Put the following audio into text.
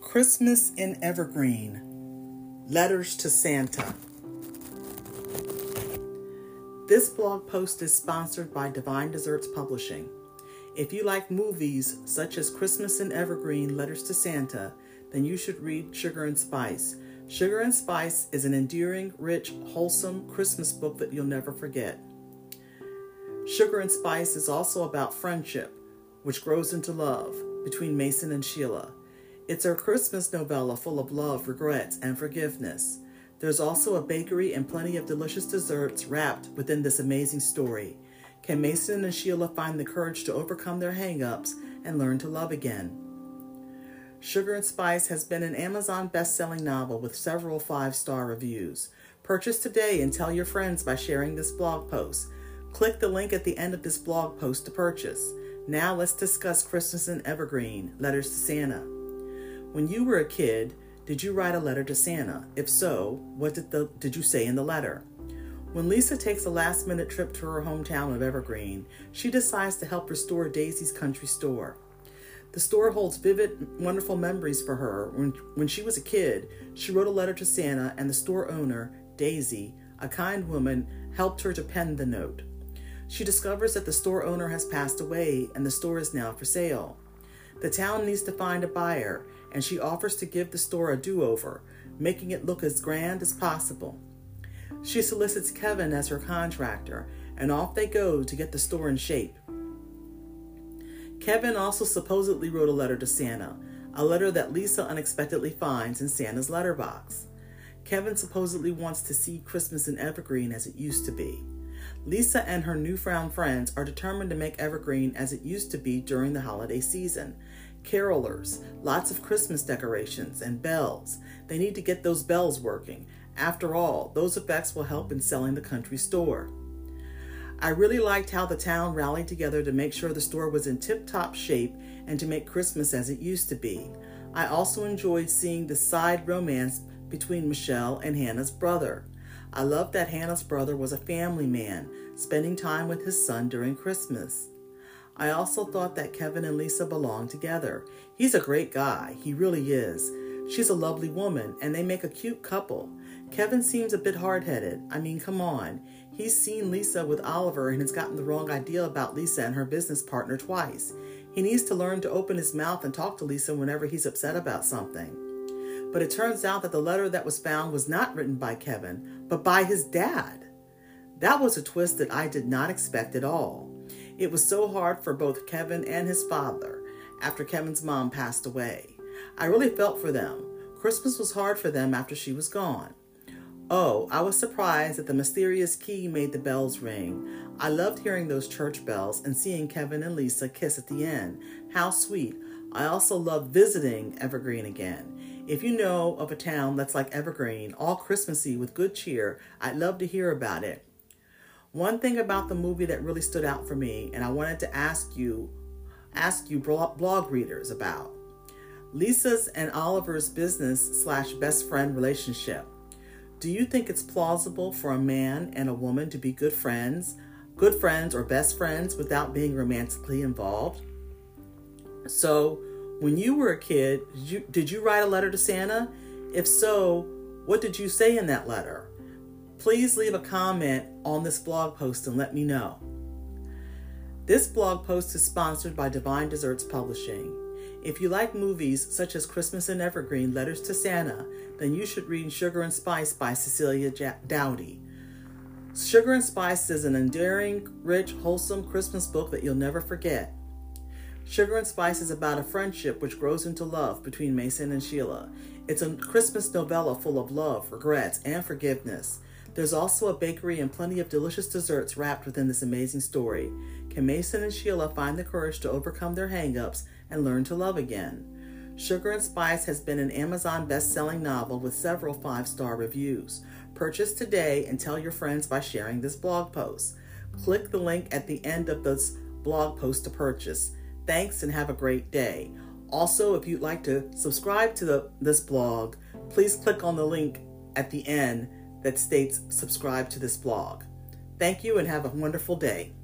Christmas in Evergreen, Letters to Santa. This blog post is sponsored by Divine Desserts Publishing. If you like movies such as Christmas in Evergreen, Letters to Santa, then you should read Sugar and Spice. Sugar and Spice is an endearing, rich, wholesome Christmas book that you'll never forget. Sugar and Spice is also about friendship, which grows into love, between Mason and Sheila. It's a Christmas novella full of love, regrets, and forgiveness. There's also a bakery and plenty of delicious desserts wrapped within this amazing story. Can Mason and Sheila find the courage to overcome their hang-ups and learn to love again? Sugar and Spice has been an Amazon best-selling novel with several 5-star reviews. Purchase today and tell your friends by sharing this blog post. Click the link at the end of this blog post to purchase. Now let's discuss Christmas in Evergreen, Letters to Santa. When you were a kid, did you write a letter to Santa? If so, what did you say in the letter? When Lisa takes a last-minute trip to her hometown of Evergreen, she decides to help restore Daisy's country store. The store holds vivid, wonderful memories for her. When she was a kid, she wrote a letter to Santa, and the store owner, Daisy, a kind woman, helped her to pen the note. She discovers that the store owner has passed away, and the store is now for sale. The town needs to find a buyer, and she offers to give the store a do-over, making it look as grand as possible. She solicits Kevin as her contractor, and off they go to get the store in shape. Kevin also supposedly wrote a letter to Santa, a letter that Lisa unexpectedly finds in Santa's letterbox. Kevin supposedly wants to see Christmas in Evergreen as it used to be. Lisa and her newfound friends are determined to make Evergreen as it used to be during the holiday season. Carolers, lots of Christmas decorations, and bells. They need to get those bells working. After all, those effects will help in selling the country store. I really liked how the town rallied together to make sure the store was in tip-top shape and to make Christmas as it used to be. I also enjoyed seeing the side romance between Michelle and Hannah's brother. I loved that Hannah's brother was a family man, spending time with his son during Christmas. I also thought that Kevin and Lisa belonged together. He's a great guy, he really is. She's a lovely woman, and they make a cute couple. Kevin seems a bit hard-headed. I mean, come on. He's seen Lisa with Oliver and has gotten the wrong idea about Lisa and her business partner twice. He needs to learn to open his mouth and talk to Lisa whenever he's upset about something. But it turns out that the letter that was found was not written by Kevin, but by his dad. That was a twist that I did not expect at all. It was so hard for both Kevin and his father after Kevin's mom passed away. I really felt for them. Christmas was hard for them after she was gone. Oh, I was surprised that the mysterious key made the bells ring. I loved hearing those church bells and seeing Kevin and Lisa kiss at the end. How sweet. I also loved visiting Evergreen again. If you know of a town that's like Evergreen, all Christmassy with good cheer, I'd love to hear about it. One thing about the movie that really stood out for me, and I wanted to ask you blog readers about. Lisa's and Oliver's business/best friend relationship. Do you think it's plausible for a man and a woman to be good friends or best friends without being romantically involved? So, when you were a kid, did you write a letter to Santa? If so, what did you say in that letter? Please leave a comment on this blog post and let me know. This blog post is sponsored by Divine Desserts Publishing. If you like movies such as Christmas in Evergreen, Letters to Santa, then you should read Sugar and Spice by Cecilia Dowdy. Sugar and Spice is an endearing, rich, wholesome Christmas book that you'll never forget. Sugar and Spice is about a friendship which grows into love between Mason and Sheila. It's a Christmas novella full of love, regrets, and forgiveness. There's also a bakery and plenty of delicious desserts wrapped within this amazing story. Can Mason and Sheila find the courage to overcome their hang-ups and learn to love again? Sugar and Spice has been an Amazon best-selling novel with several 5-star reviews. Purchase today and tell your friends by sharing this blog post. Click the link at the end of this blog post to purchase. Thanks and have a great day. Also, if you'd like to subscribe to this blog, please click on the link at the end that states subscribe to this blog. Thank you and have a wonderful day.